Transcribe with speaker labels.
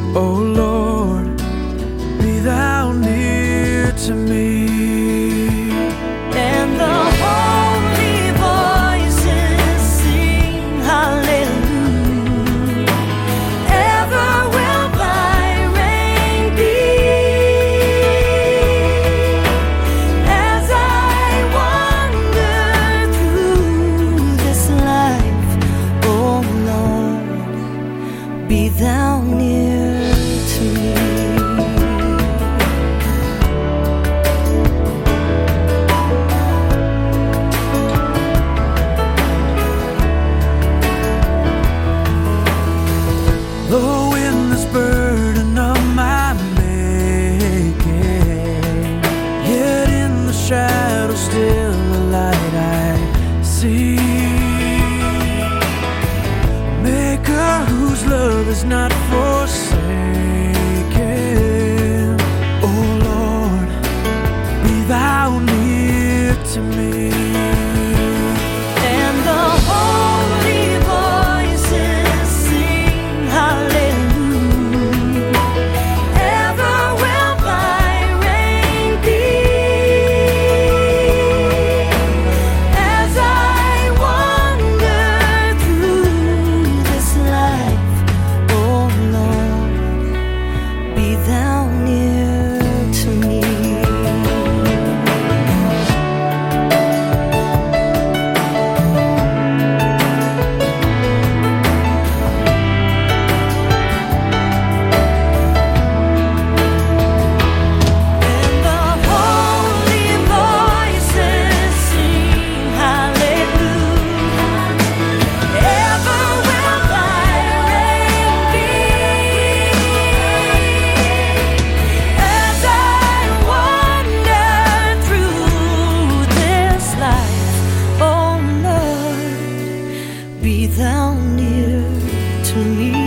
Speaker 1: O Lord, be thou near to me.
Speaker 2: And the holy voices sing hallelujah. Ever will thy reign be. As I wander through this life, oh Lord, be thou near to me.
Speaker 1: Though in this burden of my making, yet in the shadow still a light I see. Maker whose love is not forsaken. Oh Lord, be thou near to me.
Speaker 2: And the holy voices sing hallelujah. Ever will thy reign be. As I wander through this life, oh Lord, be thou near to me. Be thou near to me.